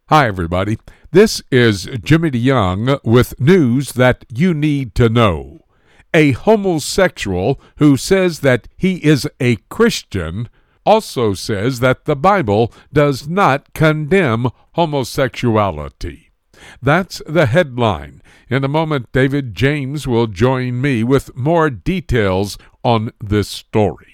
Hi, everybody. This is Jimmy DeYoung with news that you need to know. A homosexual who says that he is a Christian also says that the Bible does not condemn homosexuality. That's the headline. In a moment, David James will join me with more details on this story.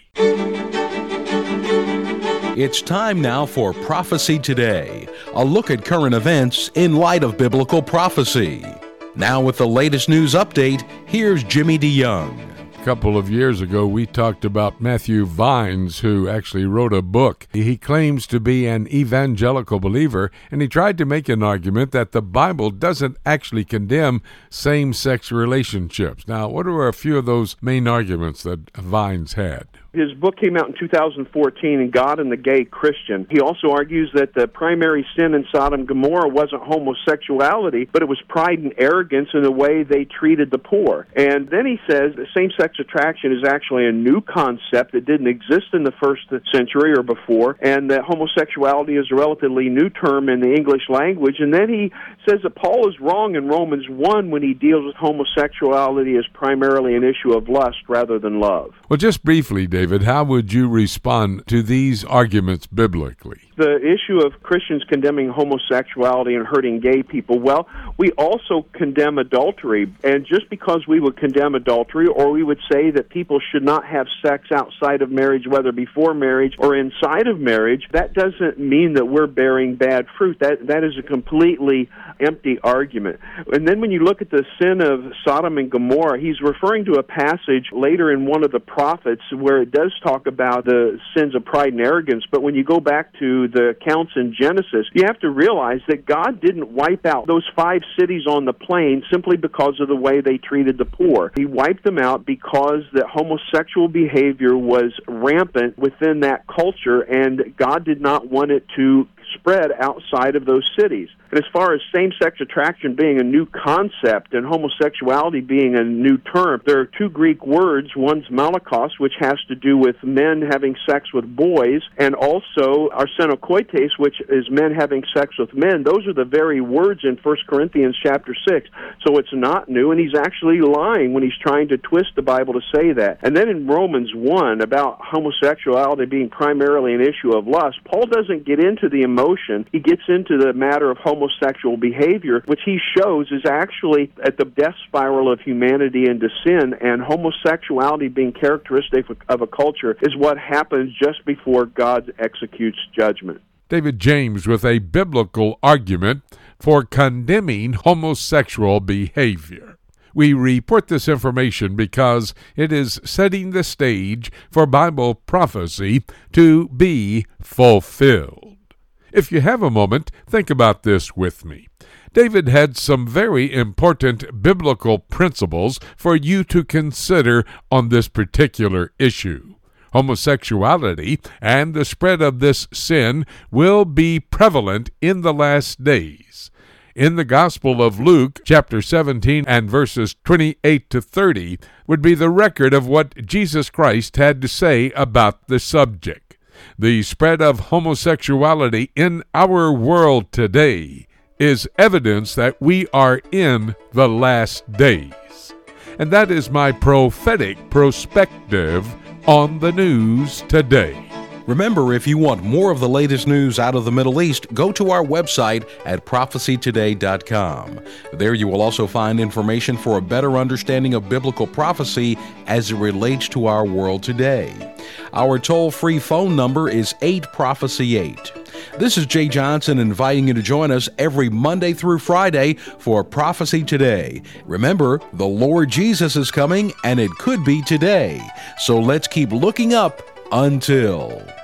It's time now for Prophecy Today, a look at current events in light of biblical prophecy. Now with the latest news update, here's Jimmy DeYoung. A couple of years ago, we talked about Matthew Vines, who actually wrote a book. He claims to be an evangelical believer, and he tried to make an argument that the Bible doesn't actually condemn same-sex relationships. Now, what are a few of those main arguments that Vines had? His book came out in 2014, in God and the Gay Christian. He also argues that the primary sin in Sodom and Gomorrah wasn't homosexuality, but it was pride and arrogance in the way they treated the poor. And then he says that same-sex attraction is actually a new concept that didn't exist in the first century or before, and that homosexuality is a relatively new term in the English language. And then he says that Paul is wrong in Romans 1 when he deals with homosexuality as primarily an issue of lust rather than love. Well, just briefly, David, how would you respond to these arguments biblically? The issue of Christians condemning homosexuality and hurting gay people, well, we also condemn adultery. And just because we would condemn adultery, or we would say that people should not have sex outside of marriage, whether before marriage or inside of marriage, that doesn't mean that we're bearing bad fruit. That is a completely empty argument. And then when you look at the sin of Sodom and Gomorrah, he's referring to a passage later in one of the prophets where it does talk about the sins of pride and arrogance. But when you go back to the accounts in Genesis, you have to realize that God didn't wipe out those 5 cities on the plain simply because of the way they treated the poor. He wiped them out because the homosexual behavior was rampant within that culture, and God did not want it to spread outside of those cities. And as far as same-sex attraction being a new concept and homosexuality being a new term, there are 2 Greek words. One's malakos, which has to do with men having sex with boys, and also arsenokoites, which is men having sex with men. Those are the very words in 1 Corinthians chapter 6. So it's not new, and he's actually lying when he's trying to twist the Bible to say that. And then in Romans 1, about homosexuality being primarily an issue of lust, Paul doesn't get into the emotion. He gets into the matter of homosexual behavior, which he shows is actually at the death spiral of humanity into sin, and homosexuality being characteristic of a culture is what happens just before God executes judgment. David James with a biblical argument for condemning homosexual behavior. We report this information because it is setting the stage for Bible prophecy to be fulfilled. If you have a moment, think about this with me. David had some very important biblical principles for you to consider on this particular issue. Homosexuality and the spread of this sin will be prevalent in the last days. In the Gospel of Luke, chapter 17 and verses 28 to 30, would be the record of what Jesus Christ had to say about the subject. The spread of homosexuality in our world today is evidence that we are in the last days. And that is my prophetic perspective on the news today. Remember, if you want more of the latest news out of the Middle East, go to our website at prophecytoday.com. There you will also find information for a better understanding of biblical prophecy as it relates to our world today. Our toll-free phone number is 8-PROPHECY-8. This is Jay Johnson inviting you to join us every Monday through Friday for Prophecy Today. Remember, the Lord Jesus is coming, and it could be today. So let's keep looking up until...